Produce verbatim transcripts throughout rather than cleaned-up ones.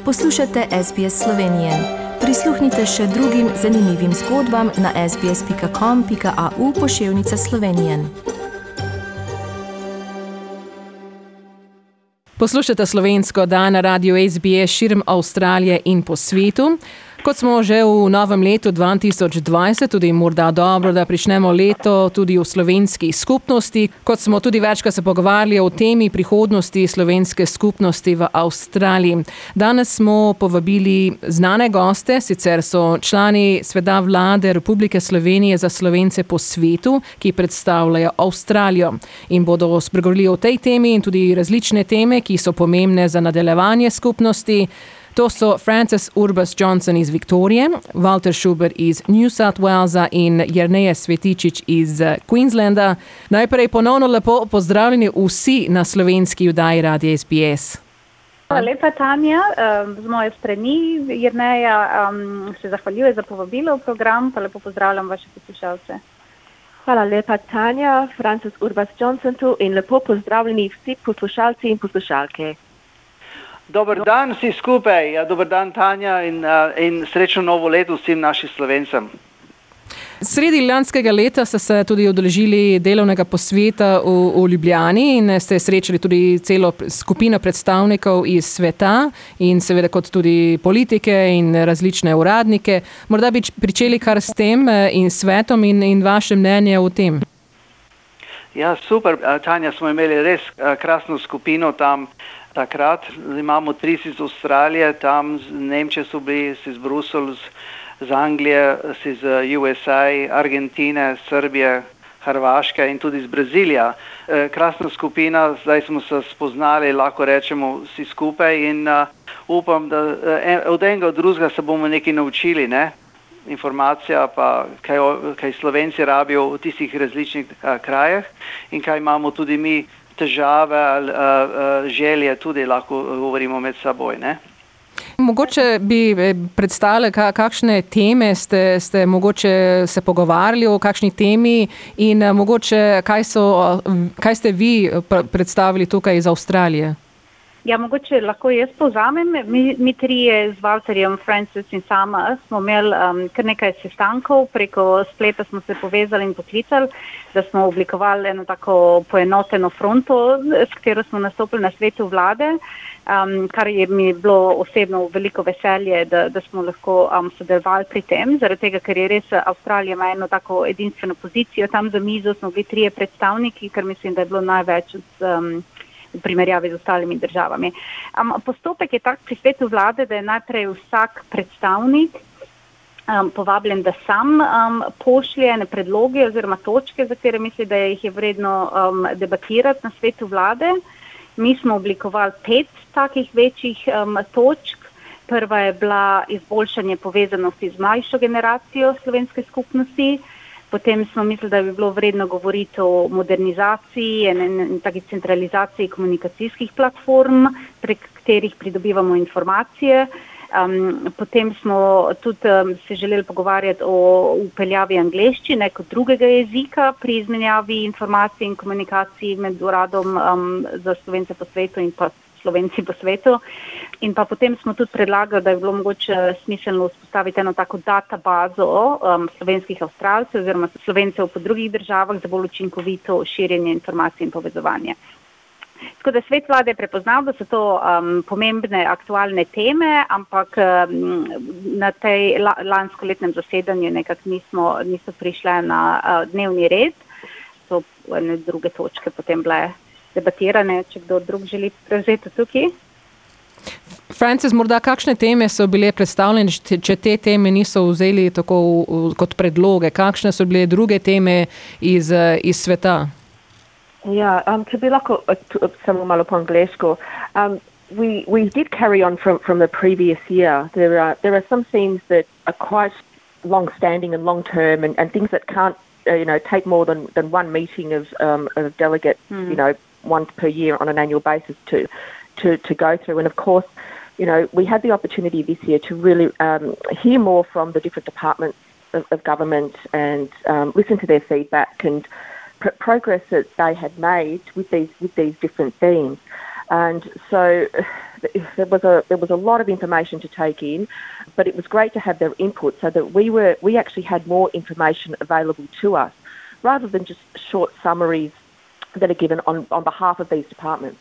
Poslušate S B S Slovenije. Prisluhnite še drugim zanimivim zgodbam na sbs pika com pika au pošiljka Slovenije. Poslušate slovensko dan na radiju S B S širom Avstralije in po svetu. Kot smo že v novem letu dva tisoč dvajset, tudi morda dobro, da pričnemo leto tudi v slovenski skupnosti. Kot smo tudi večkrat se pogovarjali o temi prihodnosti slovenske skupnosti v Avstraliji. Danes smo povabili znane goste, sicer so člani Sveta vlade Republike Slovenije za Slovence po svetu, ki predstavljajo Avstralijo in bodo spregovorili o tej temi in tudi različne teme, ki so pomembne za nadaljevanje skupnosti. To so Frances Urbas Johnson iz Viktorije, Walter Schubert iz New South Walesa in Jerneja Svetičič iz Queenslanda. Najprej ponovno lepo pozdravljeni vsi na slovenski oddaji Radia S B S. Hvala lepa, Tanja. Z moje strani Jerneja um, se zahvaljuje za povabilo v program, pa lepo pozdravljam vaše poslušalce. Hvala lepa, Tanja, Frances Urbas Johnson tu in lepo pozdravljeni vsi poslušalci in poslušalke. Dober dan vsi skupaj, ja, dober dan Tanja in, uh, in srečno novo leto vsem našim Slovencem. Sredi lanskega leta ste se tudi udeležili delovnega posveta v, v Ljubljani in ste srečali tudi celo skupino predstavnikov iz sveta in seveda kot tudi politike in različne uradnike. Morda bi pričeli kar s tem in svetom in, in vaše mnenje o tem. Ja, super, Tanja, smo imeli res krasno skupino tam. Takrat imamo tri iz Avstralije, tam z Nemčije so bili, si iz Bruselj, z Anglije, si iz U S A, Argentine, Srbije, Hrvaške in tudi iz Brazilija. Krasna skupina, zdaj smo se spoznali, lahko rečemo vsi skupaj in uh, upam, da uh, od enega od drugega se bomo nekaj naučili, ne? Informacija pa, kaj, kaj Slovenci rabijo v tistih različnih uh, krajih in kaj imamo tudi mi težave ali uh, uh, želje tudi lahko govorimo med seboj, ne? Mogoče bi predstavili, kakšne teme ste, ste mogoče se pogovarjali o kakšni temi in mogoče kaj, so, kaj ste vi predstavili tukaj iz Avstralije? Ja, mogoče lahko jaz povzamem. Mi, mi trije z Walterjem, Frances in sama smo imeli um, kar nekaj sestankov, preko spleta smo se povezali in poklicali, da smo oblikovali eno tako poenoteno fronto, s katero smo nastopili na svetu vlade, um, kar je mi bilo osebno veliko veselje, da, da smo lahko um, sodelovali pri tem, zaradi tega, ker je res Avstralija ima eno tako edinstveno pozicijo. Tam za mizo smo bili trije predstavniki, kar mislim, da je bilo največ od um, v primerjavi z ostalimi državami. Um, postopek je tak pri svetu vlade, da je najprej vsak predstavnik um, povabljen, da sam um, pošlje ene predloge oziroma točke, za katere misli, da jih je vredno um, debatirati na svetu vlade. Mi smo oblikovali pet takih večjih um, točk. Prva je bila izboljšanje povezanosti z mlajšo generacijo slovenske skupnosti. Potem smo mislili, da bi bilo vredno govoriti o modernizaciji in, in, in taki centralizaciji komunikacijskih platform, prek katerih pridobivamo informacije. Um, potem smo tudi um, se želeli pogovarjati o upeljavi angleščine kot drugega jezika pri izmenjavi informacij in komunikaciji med uradom um, za Slovence po svetu in pa Slovenci po svetu. In pa potem smo tudi predlagali, da je bilo mogoče smiselno vzpostaviti eno tako databazo um, slovenskih Avstralcev oziroma Slovencev po drugih državah za bolj učinkovito širjenje informacij in povezovanje. Tako da svet vlade je prepoznal, da so to um, pomembne aktualne teme, ampak um, na tej la, lanskoletnem zasedanju nekako nismo, niso prišle na uh, dnevni red. So ene druge točke potem bile debatirane, če kdo drug želi prevzeti tukaj. Frances, morda kakšne teme so bile predstavljene, če te teme niso vzeli tako kot predloge? Kakšne so bile druge teme iz, iz sveta? Ja, um, če bi lahko samo malo po angleško. Um, we, we did carry on from, from the previous year. There are, there are some themes that are quite long-standing and long-term and, and things that can't uh, you know, take more than, than one meeting of, um, of delegates, mm. you know, once per year on an annual basis to, to, to go through. And of course, you know, we had the opportunity this year to really um, hear more from the different departments of, of government and um, listen to their feedback and pr- progress that they had made with these with these different themes. And so there was a there was a lot of information to take in, but it was great to have their input so that we were we actually had more information available to us, rather than just short summaries that are given on, on behalf of these departments.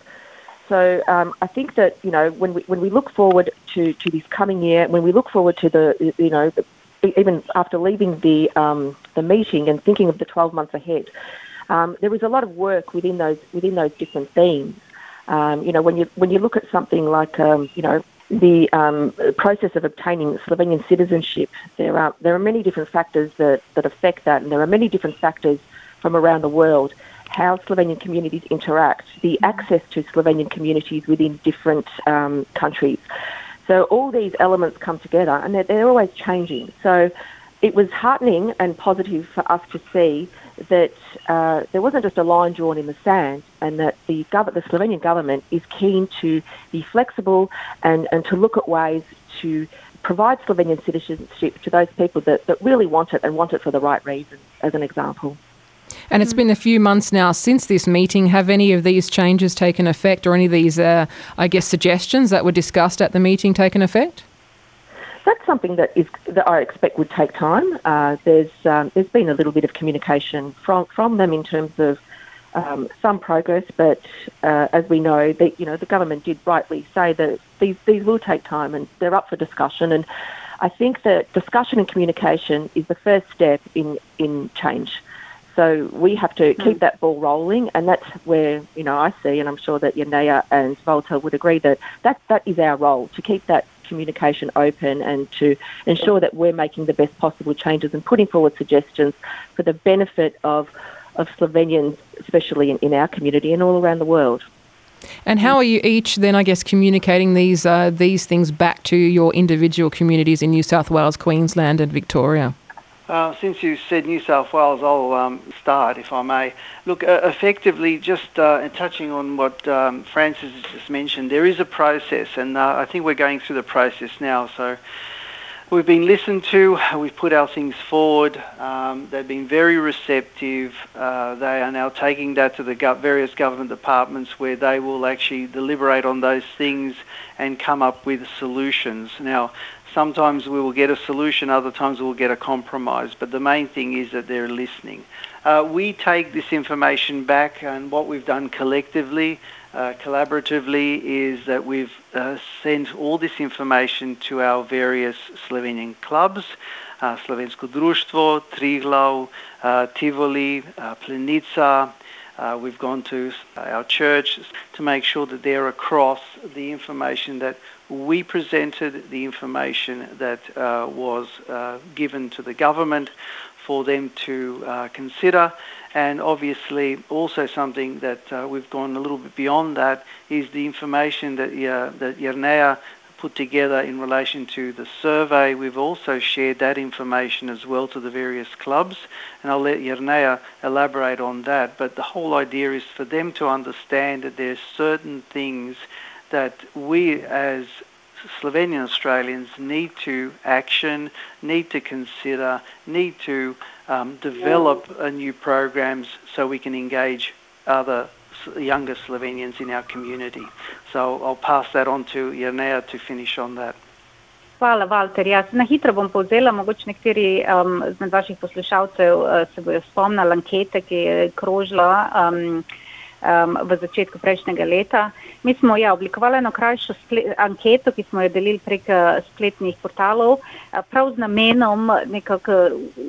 So um, I think that, you know, when we when we look forward to, to this coming year, when we look forward to the, you know, even after leaving the um, the meeting and thinking of the twelve months ahead, um, there is a lot of work within those within those different themes. Um, you know, when you when you look at something like, um, you know, the um, process of obtaining Slovenian citizenship, there are there are many different factors that, that affect that, and there are many different factors from around the world, how Slovenian communities interact, the access to Slovenian communities within different um, countries. So all these elements come together, and they're, they're always changing. So it was heartening and positive for us to see that uh, there wasn't just a line drawn in the sand, and that the, gov- the Slovenian government is keen to be flexible and, and to look at ways to provide Slovenian citizenship to those people that, that really want it and want it for the right reasons, as an example. And it's been a few months now since this meeting. Have any of these changes taken effect, or any of these, uh, I guess, suggestions that were discussed at the meeting taken effect? That's something that is that I expect would take time. Uh, there's um, there's been a little bit of communication from from them in terms of um, some progress, but uh, as we know, the, you know, the government did rightly say that these these will take time and they're up for discussion. And I think that discussion and communication is the first step in in change. So we have to keep that ball rolling, and that's where, you know, I see, and I'm sure that Jernea and Walter would agree, that that, that is our role, to keep that communication open and to ensure that we're making the best possible changes and putting forward suggestions for the benefit of, of Slovenians, especially in, in our community and all around the world. And how are you each then, I guess, communicating these uh, these things back to your individual communities in New South Wales, Queensland and Victoria? Uh, since you said New South Wales, I'll um, start, if I may. Look, uh, effectively, just uh, touching on what um, Francis has just mentioned, there is a process, and uh, I think we're going through the process now. So we've been listened to, we've put our things forward, um, they've been very receptive. Uh, they are now taking that to the go- various government departments, where they will actually deliberate on those things and come up with solutions. Now, sometimes we will get a solution, other times we'll get a compromise, but the main thing is that they're listening. Uh, we take this information back, and what we've done collectively, uh, collaboratively, is that we've uh, sent all this information to our various Slovenian clubs, uh, Slovensko društvo, Triglav, uh, Tivoli, uh, Plenica. Uh, we've gone to our church to make sure that they're across the information that we presented, the information that uh, was uh, given to the government for them to uh, consider. And obviously also something that uh, we've gone a little bit beyond that is the information that, uh, that Jernea put together in relation to the survey. We've also shared that information as well to the various clubs, and I'll let Jernea elaborate on that. But the whole idea is for them to understand that there's certain things that we as Slovenian Australians need to action, need to consider, need to um, develop uh, new programs so we can engage other younger Slovenians in our community. So I'll pass that on to Jernea to finish on that. Hvala, Walter. Jaz na hitro bom povzela, mogoče nekateri um, z vaših poslušalcev uh, se bojo spomnili ankete, ki je krožila um, um, v začetku prejšnjega leta. Mi smo ja, oblikovali eno krajšo splet, anketo, ki smo jo delili prek spletnih portalov, prav z namenom nekako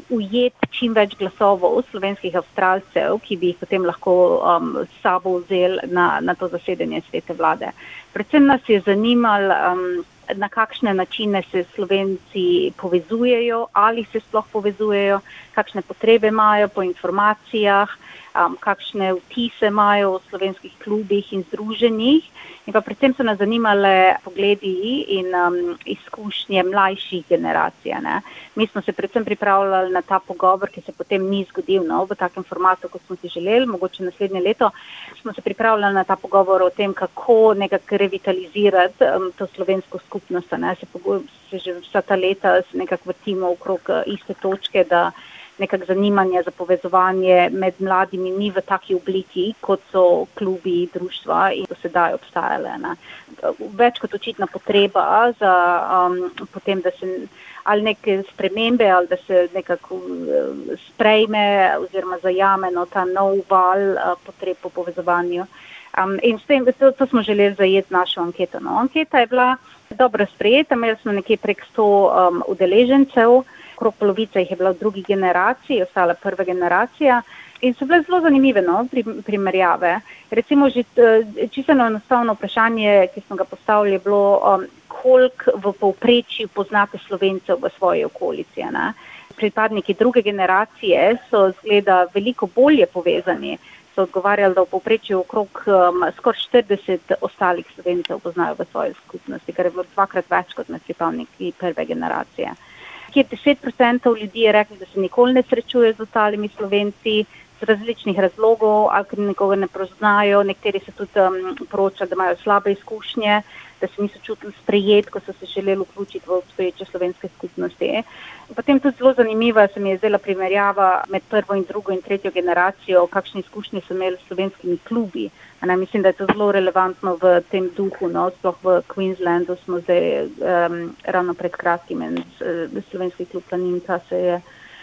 ujeti čim več glasov slovenskih Avstralcev, ki bi jih potem lahko um, s sabo vzeli na, na to zasedanje svete vlade. Predvsem nas je zanimalo, um, na kakšne načine se Slovenci povezujejo, ali se sploh povezujejo, kakšne potrebe imajo po informacijah, um, kakšne vtise imajo v slovenskih klubih in združenjih. In pa predvsem so nas zanimale pogledi in um, izkušnje mlajših generacij. Ne. Mi smo se predvsem pripravljali na ta pogovor, ki se potem ni zgodil no, v takem formatu, kot smo si želeli, mogoče naslednje leto. Smo se pripravljali na ta pogovor o tem, kako nekako revitalizirati um, to slovensko skupnost. Ne. Se, se že vsa ta leta nekako vrtimo okrog iste točke, da nekak zanimanja za povezovanje med mladimi ni v taki obliki, kot so klubi, društva in do sedaj obstajale. Ne. Več kot očitna potreba za um, potem, da se ali neke spremembe, ali da se nekako sprejme oziroma zajame no, ta nov val uh, potreb po povezovanju. Um, in s tem, to, to smo želeli zajeti našo anketo. No. Anketa je bila dobro sprejeta, imeli smo nekje prek sto um, udeležencev, okrog polovica jih je bila v drugi generaciji, ostala prva generacija. In so bile zelo zanimive no, primerjave. Recimo že čisto enostavno vprašanje, ki smo ga postavili, je bilo, um, koliko v povprečju poznate Slovencev v svoji okolici. Ne? Pripadniki druge generacije so zgleda veliko bolje povezani, so odgovarjali, da v povprečju okrog um, skoraj štirideset ostalih Slovencev poznajo v svoji skupnosti, kar je bilo dvakrat več kot med pripadniki prve generacije. Kjer deset procentov ljudi je rekli, da se nikoli ne srečuje z ostalimi Slovenci, z različnih razlogov, ali ker nikoga ne poznajo, nekateri se tudi um, poročali, da imajo slabe izkušnje, da se niso čutili sprejet, ko so se želeli vključiti v obstoječe slovenske skupnosti. Potem tudi zelo zanimiva se mi je zdela primerjava med prvo in drugo in tretjo generacijo, kakšne izkušnje so imeli s slovenskimi klubi. Ne, mislim, da je to zelo relevantno v tem duhu, no, sploh v Queenslandu smo zdaj um, ravno pred kratkim in uh, slovenski klub Planinka se je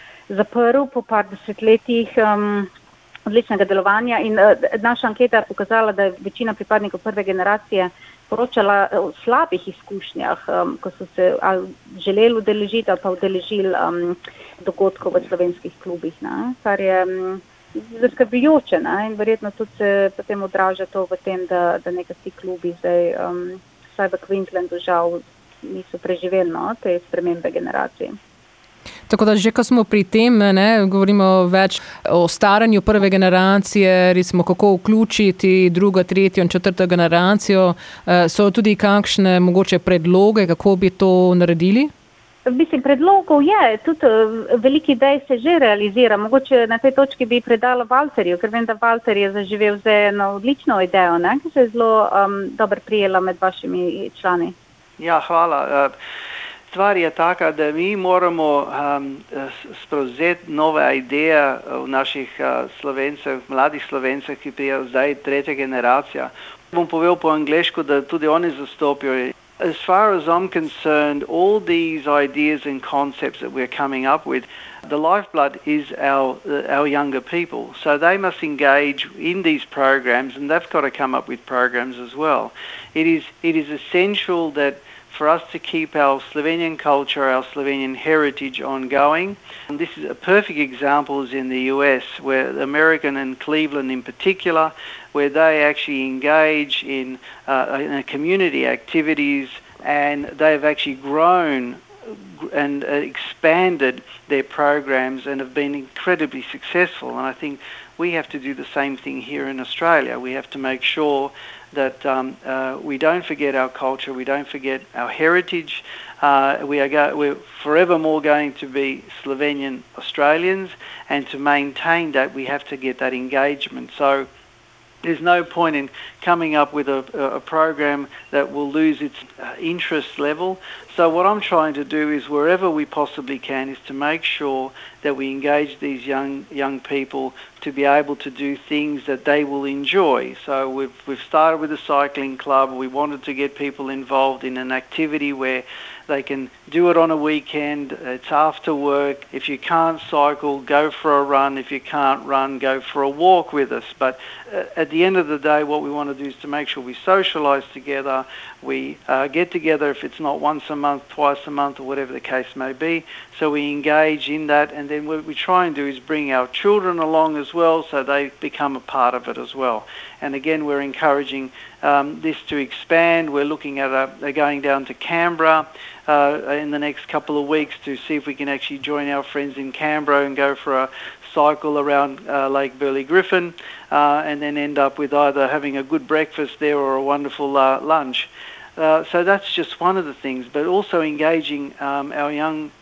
zaprl po par desetletjih um, odličnega delovanja in uh, naša anketa je pokazala, da je večina pripadnikov prve generacije poročala o slabih izkušnjah, um, ko so se ali želeli udeležiti ali pa udeležili um, dogodkov v slovenskih klubih, ne, kar je um, zaskrbljujoče, ne, in verjetno tudi se potem odraža to v tem, da, da nekaj ti klubi zdaj, um, vsaj v Queenslandu žal, niso preživeli no, te spremembe generacije. Tako da že, ko smo pri tem, ne, govorimo več o staranju prve generacije, recimo kako vključiti drugo, tretjo in četrto generacijo, so tudi kakšne mogoče predloge, kako bi to naredili? Mislim, predlogov je, tudi veliki idej se že realizira. Mogoče na tej točki bi predala Valterju, ker vem, da Valter je zaživel zdaj eno odlično idejo, ne, ki se je zelo um, dobro prijela med vašimi člani. Ja, hvala. Stvar je taka, da mi moramo um, sprevzeti nove ideje v naših uh, Slovencev, mladih Slovencev, ki je zdaj tretja generacija. Bom povedal po angleško, da tudi oni zastopijo. As far as I'm concerned, all these ideas and concepts that we're coming up with, the lifeblood is our uh, our younger people. So they must engage in these programs, and they've got to come up with programs as well. It is it is essential that for us to keep our Slovenian culture, our Slovenian heritage ongoing. And this is a perfect example is in the U S, where American and Cleveland in particular, where they actually engage in, uh, in community activities, and they've actually grown and uh, expanded their programs and have been incredibly successful. And I think we have to do the same thing here in Australia. We have to make sure that um, uh, we don't forget our culture, we don't forget our heritage. Uh, we are go- we're forevermore going to be Slovenian Australians, and to maintain that we have to get that engagement. So there's no point in coming up with a, a program that will lose its uh, interest level. So what I'm trying to do is, wherever we possibly can, is to make sure that we engage these young young people to be able to do things that they will enjoy. So we've we've started with a cycling club. We wanted to get people involved in an activity where they can do it on a weekend. It's after work. If you can't cycle, go for a run. If you can't run, go for a walk with us. But uh, at the end of the day, what we want to do is to make sure we socialise together. We uh, get together, if it's not once a month, twice a month, or whatever the case may be. So we engage in that, and then what we try and do is bring our children along as well, so they become a part of it as well. And again, we're encouraging um, this to expand. We're looking at a, going down to Canberra uh, in the next couple of weeks to see if we can actually join our friends in Canberra and go for a cycle around uh, Lake Burley Griffin, uh, and then end up with either having a good breakfast there or a wonderful uh, lunch. Uh, so that's just one of the things, but also engaging um, our young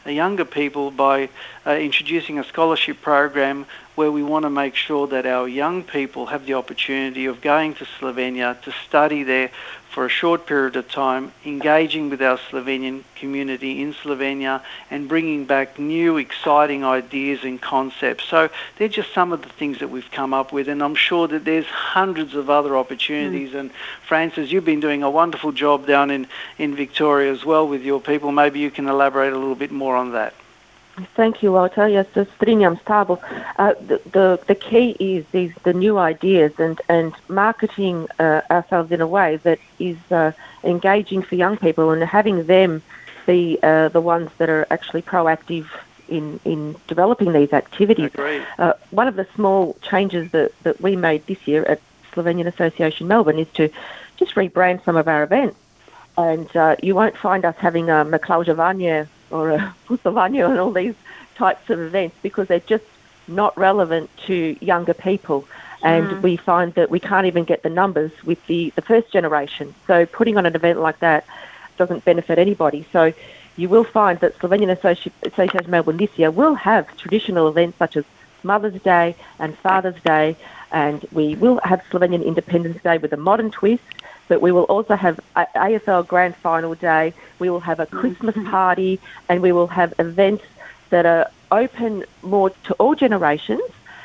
younger people by uh, introducing a scholarship program where we want to make sure that our young people have the opportunity of going to Slovenia to study there for a short period of time, engaging with our Slovenian community in Slovenia and bringing back new exciting ideas and concepts. So they're just some of the things that we've come up with, and I'm sure that there's hundreds of other opportunities. Mm. And Frances, you've been doing a wonderful job down in, in Victoria as well with your people. Maybe you can elaborate a little bit more on that. Thank you, Walter. Yes, the strinjam s tabo. Uh, the, the the key is these the new ideas and and marketing uh, ourselves in a way that is uh, engaging for young people and having them be uh, the ones that are actually proactive in in developing these activities. Uh, one of the small changes that that we made this year at Slovenian Association Melbourne is to just rebrand some of our events, and uh, you won't find us having a Miklauževanje or a Pusovanje and all these types of events because they're just not relevant to younger people. And mm. we find that we can't even get the numbers with the, the first generation. So putting on an event like that doesn't benefit anybody. So you will find that Slovenian Associ- Association Melbourne this year will have traditional events such as Mother's Day and Father's Day, and we will have Slovenian Independence Day with a modern twist. But we will also have a AFL Grand Final Day, we will have a Christmas party, and we will have events that are open more to all generations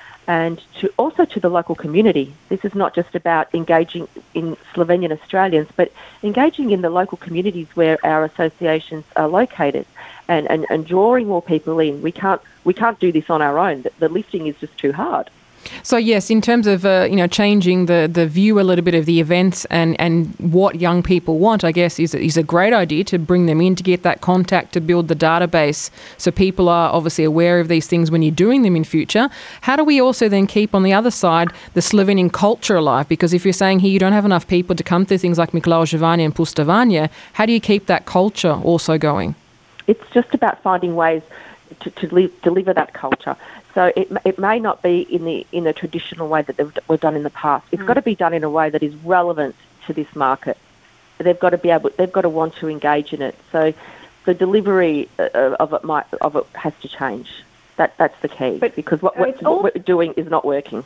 and to also to the local community. This is not just about engaging in Slovenian Australians, but engaging in the local communities where our associations are located and, and, and drawing more people in. We can't, we can't do this on our own. The, the lifting is just too hard. So yes, in terms of uh, you know changing the, the view a little bit of the events and, and what young people want, I guess is is a great idea to bring them in to get that contact to build the database, so people are obviously aware of these things when you're doing them in future. How do we also then keep on the other side the Slovenian culture alive? Because if you're saying here you don't have enough people to come to things like Miklauževanje and Pustovanje, how do you keep that culture also going? It's just about finding ways to, to li- deliver that culture. So it it may not be in the in the traditional way that they've were done in the past. It's mm. got to be done in a way that is relevant to this market. They've got to be able. They've got to want to engage in it. So the delivery of it might of it has to change. That that's the key. But because what, what, what we're doing is not working.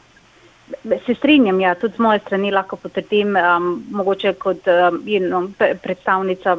Se strinjam, ja, tudi z moje strani lahko potrdim, um, mogoče kot um, you know, predstavnica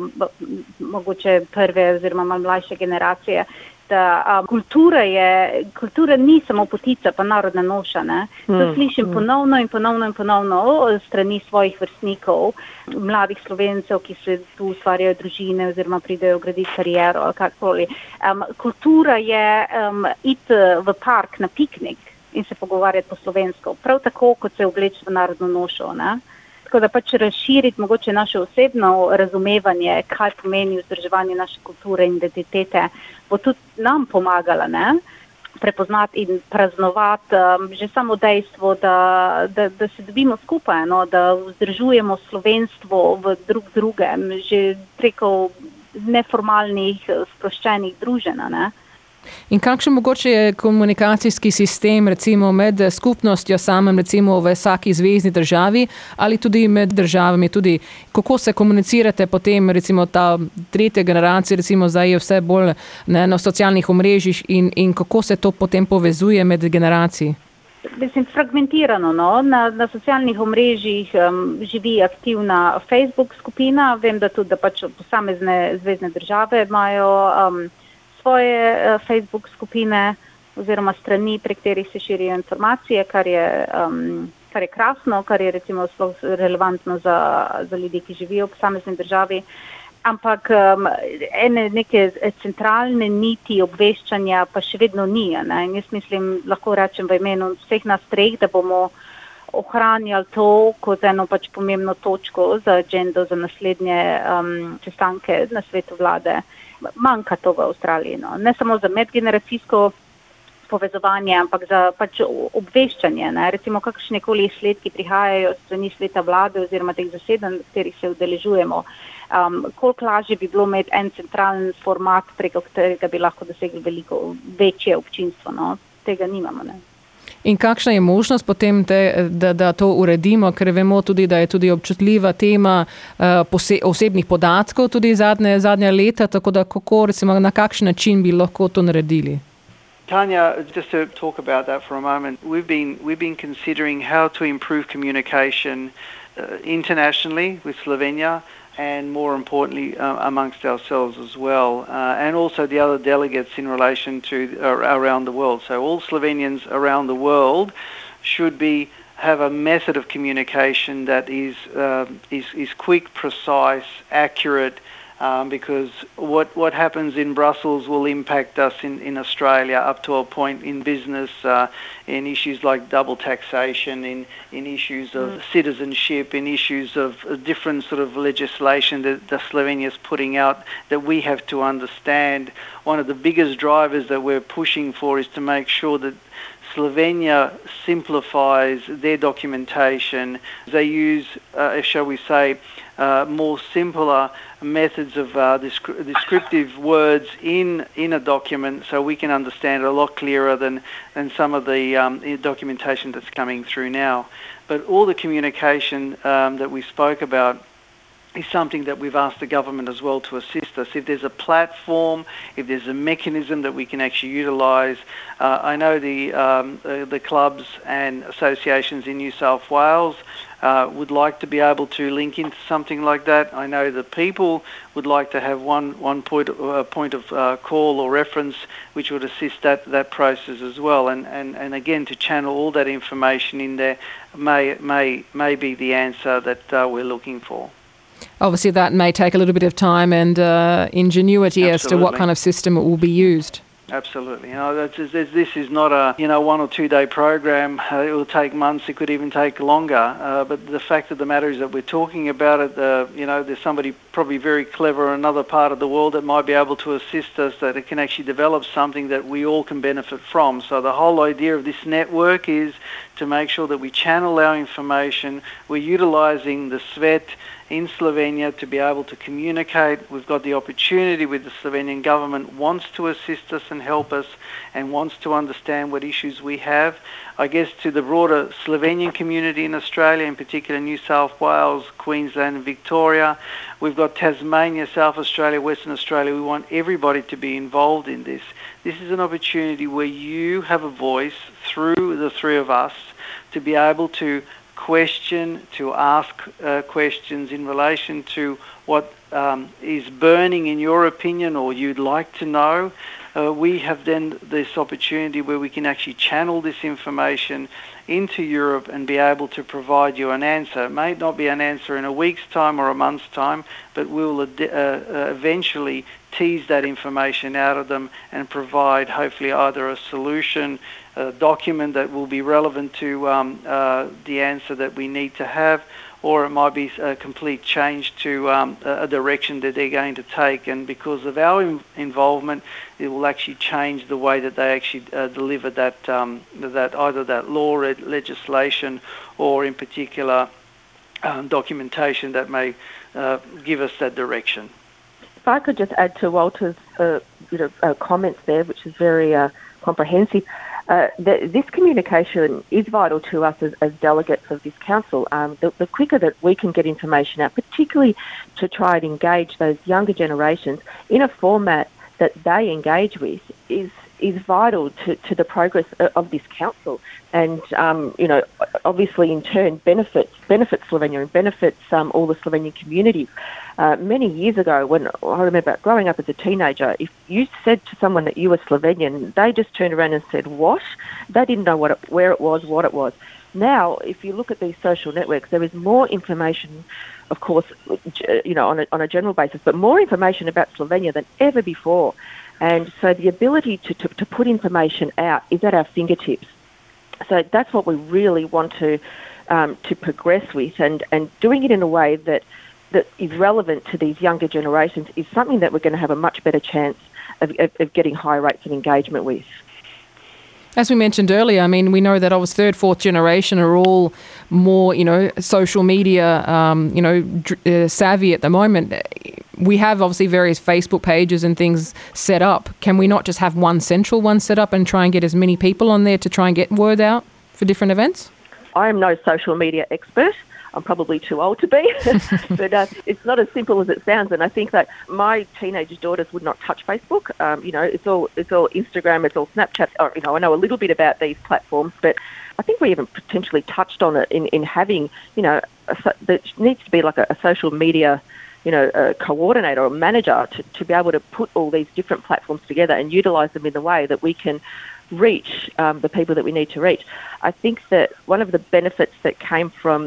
mogoče prve oziroma malo mlajše generacije, da um, kultura je, kultura ni samo potica pa narodna noša, ne. To mm, slišim mm. ponovno in ponovno in ponovno strani svojih vrstnikov, mladih Slovencev, ki se tu ustvarjajo družine oziroma pridejo graditi kariero ali kakoli. Um, kultura je um, iti v park na piknik in se pogovarjati po slovensko, prav tako, kot se obleči v narodno nošo, ne. Tako da pač razširiti mogoče naše osebno razumevanje, kaj pomeni vzdrževanje naše kulture in identitete, bo tudi nam pomagala, ne, prepoznati in praznovati um, že samo dejstvo, da, da, da se dobimo skupaj, no, da vzdržujemo slovenstvo v drug drugem, že preko neformalnih, sproščenih druženj, ne. In kakšen mogoče je komunikacijski sistem recimo med skupnostjo samem, recimo v vsaki zvezni državi ali tudi med državami, tudi kako se komunicirate potem, recimo ta tretja generacija, recimo zdaj je vse bolj ne, na socialnih omrežjih in, in kako se to potem povezuje med generaciji? Mislim, fragmentirano, no. Na, na socialnih omrežjih um, živi aktivna Facebook skupina, vem, da tudi da pač posamezne zvezne države imajo um, svoje uh, Facebook skupine oziroma strani, prek katerih se širijo informacije, kar je, um, kar je krasno, kar je recimo sploh relevantno za, za ljudi, ki živijo v posamezni državi. Ampak um, ene neke centralne niti obveščanja pa še vedno ni. Ne? In jaz mislim, lahko rečem v imenu vseh nas treh, da bomo ohranjali to kot eno pač pomembno točko za agendo za naslednje um, sestanke na svetu vlade. Manjka to v Avstraliji, no. Ne samo za medgeneracijsko povezovanje, ampak za pač obveščanje, ne. Recimo kakšnekoli izsledki prihajajo strani sveta vlade oziroma teh zasedanj, v katerih se udeležujemo. Um, koliko lažje bi bilo imeti en centralen format, preko katerega bi lahko dosegli veliko večje občinstvo, no. Tega nimamo, ne. In kakšna je možnost potem, te, da, da to uredimo, ker vemo tudi, da je tudi občutljiva tema uh, pose, osebnih podatkov tudi zadnje, zadnja leta, tako da kako, recimo, na kakšen način bi lahko to naredili? Tanya, just to talk about that for a moment, we've been we've been considering how to improve communication uh, internationally with Slovenia, and more importantly uh, amongst ourselves as well, uh, and also the other delegates in relation to uh, around the world. So all Slovenians around the world should be have a method of communication that is uh, is is quick, precise, accurate. Um, because what what happens in Brussels will impact us in, in Australia up to a point in business, uh, in issues like double taxation, in, in issues of mm. citizenship, in issues of different sort of legislation that, that Slovenia is putting out that we have to understand. One of the biggest drivers that we're pushing for is to make sure that Slovenia simplifies their documentation. They use, uh, shall we say, uh, more simpler methods of uh, descri- descriptive words in, in a document, so we can understand it a lot clearer than, than some of the um, documentation that's coming through now. But all the communication um, that we spoke about is something that we've asked the government as well to assist us. If there's a platform, if there's a mechanism that we can actually utilise, uh, I know the um, uh, the clubs and associations in New South Wales uh, would like to be able to link into something like that. I know the people would like to have one one point uh, point of uh, call or reference, which would assist that that process as well. And and and again, to channel all that information in there may may may be the answer that uh, we're looking for. Obviously, that may take a little bit of time and uh, ingenuity Absolutely. as to what kind of system will be used. Absolutely. You know, that's, this, this is not a you know one or two day program. Uh, it will take months. It could even take longer. Uh, but the fact of the matter is that we're talking about it. Uh, you know, there's somebody probably very clever in another part of the world that might be able to assist us. That it can actually develop something that we all can benefit from. So the whole idea of this network is to make sure that we channel our information. We're utilising the S V E T in Slovenia to be able to communicate. We've got the opportunity with the Slovenian government wants to assist us and help us and wants to understand what issues we have. I guess to the broader Slovenian community in Australia, in particular New South Wales, Queensland and Victoria. We've got Tasmania, South Australia, Western Australia. We want everybody to be involved in this. This is an opportunity where you have a voice through the three of us to be able to question, to ask uh, questions in relation to what um, is burning in your opinion or you'd like to know. Uh, we have then this opportunity where we can actually channel this information into Europe and be able to provide you an answer. It may not be an answer in a week's time or a month's time, but we'll uh, uh, eventually tease that information out of them and provide hopefully either a solution, a document that will be relevant to um, uh, the answer that we need to have, or it might be a complete change to um, a direction that they're going to take. And because of our in- involvement, it will actually change the way that they actually uh, deliver that, um, that either that law, re- legislation, or in particular um, documentation that may uh, give us that direction. If I could just add to Walter's uh, you know, uh, comments there, which is very uh, comprehensive. Uh, the, this communication is vital to us as, as delegates of this council. Um, the, the quicker that we can get information out, particularly to try and engage those younger generations in a format that they engage with, is is vital to, to the progress of this council. And, um, you know, obviously in turn benefits, benefits Slovenia and benefits um, all the Slovenian communities. Uh, many years ago, when I remember growing up as a teenager, if you said to someone that you were Slovenian, they just turned around and said, what? They didn't know what it, where it was, what it was. Now, if you look at these social networks, there is more information, of course, you know, on a, on a general basis, but more information about Slovenia than ever before. And so the ability to, to, to put information out is at our fingertips. So that's what we really want to um, to progress with, and, and doing it in a way that, that is relevant to these younger generations is something that we're going to have a much better chance of, of, of getting high rates of engagement with. As we mentioned earlier, I mean, we know that our third, fourth generation are all more, you know, social media, um, you know, uh, savvy at the moment. We have obviously various Facebook pages and things set up. Can we not just have one central one set up and try and get as many people on there to try and get word out? for different events? I am no social media expert. I'm probably too old to be, but uh, it's not as simple as it sounds. And I think that my teenage daughters would not touch Facebook. Um, you know, it's all it's all Instagram, it's all Snapchat. Or, you know, I know a little bit about these platforms, but I think we even potentially touched on it in, in having, you know, a, there needs to be like a, a social media, you know, a coordinator or manager to, to be able to put all these different platforms together and utilise them in the way that we can reach um, the people that we need to reach. I think that one of the benefits that came from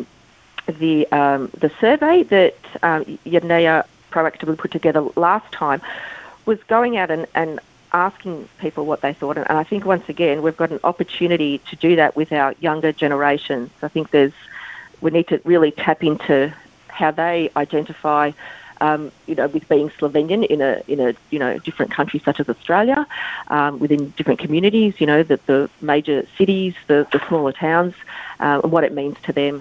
the um, the survey that um, Yadnaya proactively put together last time was going out and, and asking people what they thought. And I think, once again, we've got an opportunity to do that with our younger generations. I think there's we need to really tap into how they identify, um, you know, with being Slovenian in a in a you know different country such as Australia, um, within different communities. You know, the, the major cities, the, the smaller towns, uh, and what it means to them.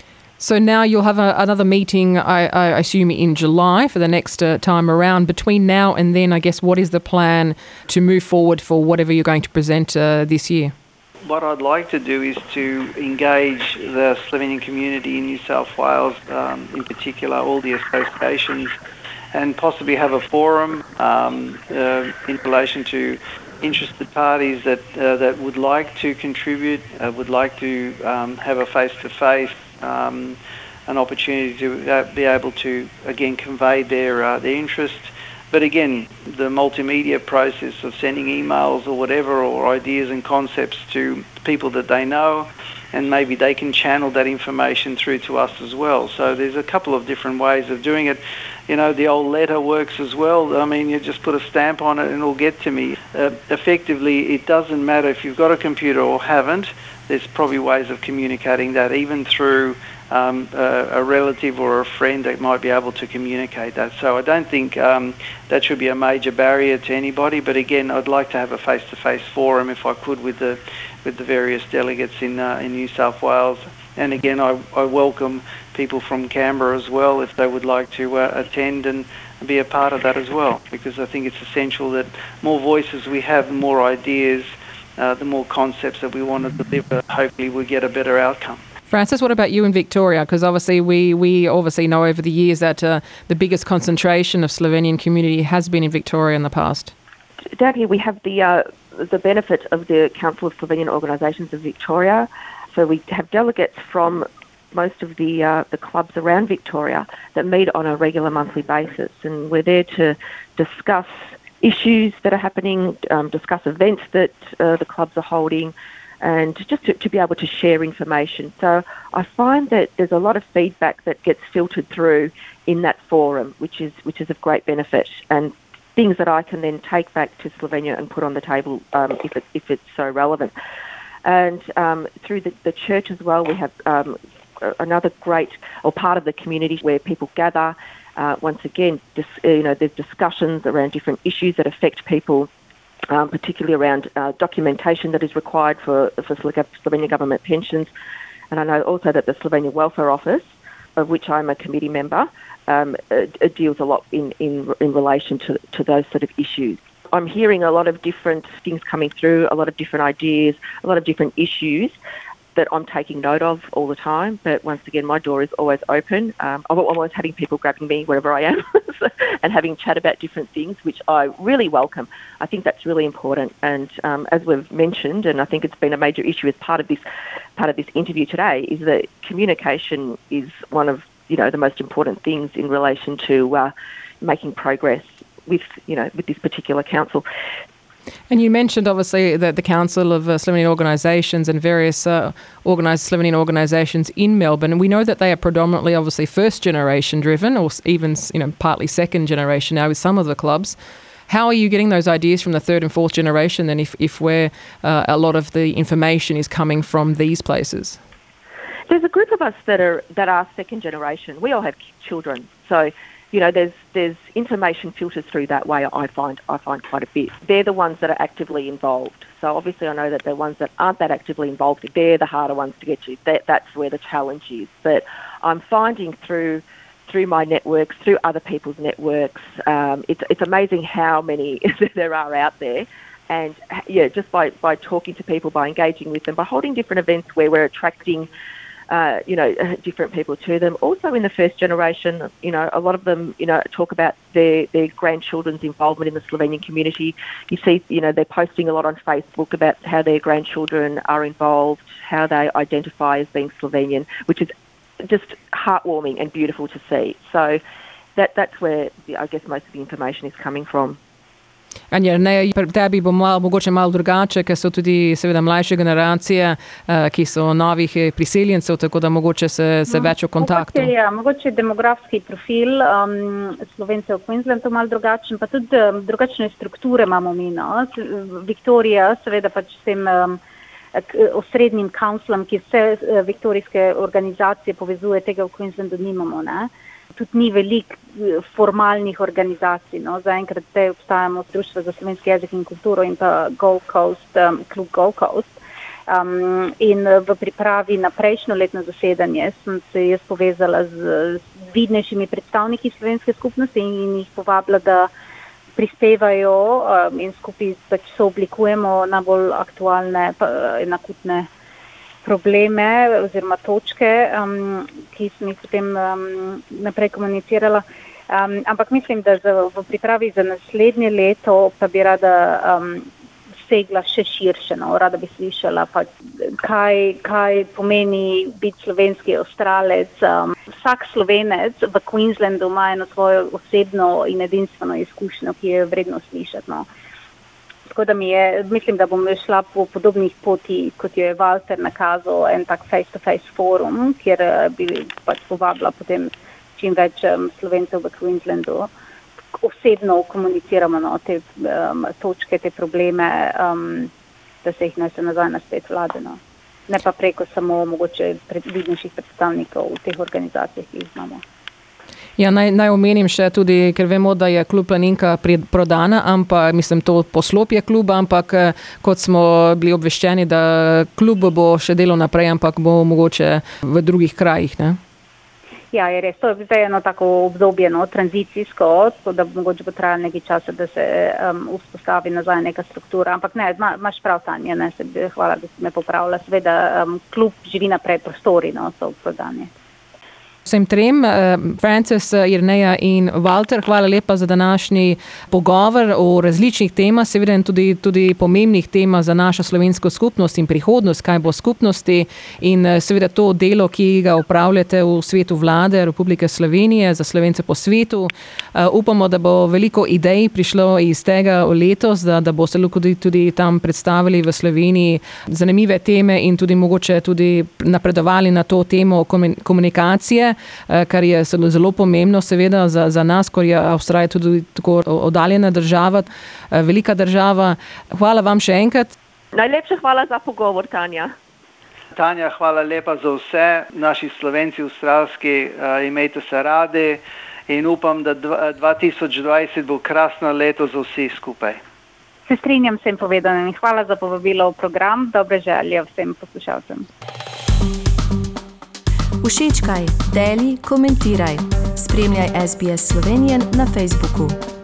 So now you'll have a, another meeting, I, I assume, in July for the next uh, time around. Between now and then, I guess, what is the plan to move forward for whatever you're going to present uh, this year? What I'd like to do is to engage the Slovenian community in New South Wales, um, in particular, all the associations, and possibly have a forum um, uh, in relation to interested parties that uh, that would like to contribute, uh, would like to um, have a face-to-face Um, an opportunity to uh, be able to again convey their uh, their interest, but again the multimedia process of sending emails or whatever, or ideas and concepts to people that they know, and maybe they can channel that information through to us as well. So there's a couple of different ways of doing it. You know, the old letter works as well. I mean, you just put a stamp on it and it'll get to me. Uh, effectively, it doesn't matter if you've got a computer or haven't. There's probably ways of communicating that, even through um, a, a relative or a friend that might be able to communicate that. So I don't think um, that should be a major barrier to anybody. But again, I'd like to have a face-to-face forum, if I could, with the with the various delegates in uh, in New South Wales. And again, I, I welcome people from Canberra as well if they would like to uh, attend and be a part of that as well, because I think it's essential that more voices we have, more ideas, Uh, the more concepts that we want to deliver, hopefully we get a better outcome. Francis, what about you in Victoria? Because obviously we, we obviously know over the years that uh, the biggest concentration of Slovenian community has been in Victoria in the past. Down here we have the uh, the benefit of the Council of Slovenian Organisations of Victoria. So we have delegates from most of the uh, the clubs around Victoria that meet on a regular monthly basis, and we're there to discuss issues that are happening, um, discuss events that uh, the clubs are holding, and just to, to be able to share information. So I find that there's a lot of feedback that gets filtered through in that forum, which is which is of great benefit, and things that I can then take back to Slovenia and put on the table um, if, it, if it's so relevant. And um, through the, the church as well, we have um, another great, or part of the community where people gather. Uh, once again, dis, you know, there's discussions around different issues that affect people, um, particularly around uh, documentation that is required for, for Slovenian government pensions. And I know also that the Slovenian Welfare Office, of which I'm a committee member, um, it, it deals a lot in, in, in relation to, to those sort of issues. I'm hearing a lot of different things coming through, a lot of different ideas, a lot of different issues that I'm taking note of all the time. But once again, my door is always open. Um, I'm always having people grabbing me wherever I am and having chat about different things, which I really welcome. I think that's really important. And um, as we've mentioned, and I think it's been a major issue as part of this part of this interview today, is that communication is one of you know the most important things in relation to uh, making progress with you know with this particular council. And you mentioned, obviously, that the Council of uh, Slovenian Organisations and various uh, organised Slovenian organisations in Melbourne. And we know that they are predominantly, obviously, first-generation driven, or even, you know, partly second generation now with some of the clubs. How are you getting those ideas from the third and fourth generation then, if, if where uh, a lot of the information is coming from these places? There's a group of us that are that are second generation. We all have children, so you know, there's there's information filters through that way. I find I find quite a bit. They're the ones that are actively involved. So obviously, I know that the ones that aren't that actively involved, they're the harder ones to get to. That that's where the challenge is. But I'm finding through through my networks, through other people's networks, um, it's it's amazing how many there are out there. And yeah, just by, by talking to people, by engaging with them, by holding different events where we're attracting, uh, you know, different people to them. Also in the first generation, you know, a lot of them, you know, talk about their, their grandchildren's involvement in the Slovenian community. You see, you know, they're posting a lot on Facebook about how their grandchildren are involved, how they identify as being Slovenian, which is just heartwarming and beautiful to see. So that that's where, the, I guess, most of the information is coming from. Anja, ne, pri tebi bo malo, mogoče malo drugače, ker so tudi seveda mlajše generacije, uh, ki so novih priseljencev, tako da mogoče se, se več v kontaktu. Mogoče, ja, mogoče demografski profil um, Slovencev v Queenslandu malo drugačen, pa tudi um, drugačne strukture imamo mi. No? Viktorija, seveda pač s tem um, osrednjim councilom, ki vse uh, viktorijske organizacije povezuje, tega v Queenslandu nimamo, ne? Tudi ni veliko formalnih organizacij. No. Zaenkrat te obstajamo Društvo za slovenski jezik in kulturo in pa Gold Coast, um, klub Gold Coast. Um, in v pripravi na prejšnjo letno zasedanje sem se jaz povezala z, z vidnejšimi predstavniki slovenske skupnosti in, in jih povabila, da prispevajo um, in skupaj pač sooblikujemo najbolj aktualne in akutne probleme oziroma točke, um, ki sem jih potem um, naprej komunicirala. Um, ampak mislim, da za, v pripravi za naslednje leto pa bi rada um, segla še širše. No? Rada bi slišala, pa, kaj, kaj pomeni biti slovenski Avstralec. Um, vsak Slovenec v Queenslandu ima eno svojo osebno in edinstveno izkušnjo, ki je vredno slišati. No? Tako da mi je, mislim, da bom šla po podobnih poti, kot jo je Walter nakazal, en tak face-to-face forum, kjer bi pač povabila potem čim več um, Slovencev v Queenslandu. Osebno komuniciramo no, te um, točke, te probleme, um, da se jih nese nazaj na spet vlade. No. Ne pa preko samo mogoče vidnejših predstavnikov v teh organizacijah, ki jih imamo. Ja, naj, naj omenim še tudi, ker vemo, da je klub Planinka prodana, ampak mislim, to poslopje kluba, ampak kot smo bili obveščeni, da klub bo še delal naprej, ampak bo mogoče v drugih krajih, ne? Ja, je res. To je zdaj eno tako obdobje, no, tranzicijsko, tako da mogoče bo trajalo nekaj časa, da se um, vzpostavi nazaj neka struktura. Ampak ne, imaš prav, Tanja, ne, se, hvala, da si me popravila. Seveda, um, klub živi naprej, prostori, no, so prodanje. Vsem trem, Frances, Jerneja in Walter, hvala lepa za današnji pogovor o različnih temah, seveda tudi, tudi pomembnih temah za našo slovensko skupnost in prihodnost, kaj bo skupnosti in seveda to delo, ki ga upravljate v svetu vlade Republike Slovenije za Slovence po svetu. Upamo, da bo veliko idej prišlo iz tega letos, da, da boste tudi, tudi tam predstavili v Sloveniji zanimive teme in tudi mogoče tudi napredovali na to temo komunikacije, kar je zelo pomembno seveda za, za nas, ker je Avstralija tudi tako oddaljena država, velika država. Hvala vam še enkrat. Najlepša hvala za pogovor, Tanja. Tanja, hvala lepa za vse. Naši Slovenci avstralski, uh, imejte se radi in upam, da dva tisoč dvajset bo krasno leto za vsi skupaj. Se strinjam s tem povedanim in hvala za povabilo v program. Dobre želje vsem poslušalcem. Všečkaj, deli, komentiraj. Spremljaj S B S Slovenijo na Facebooku.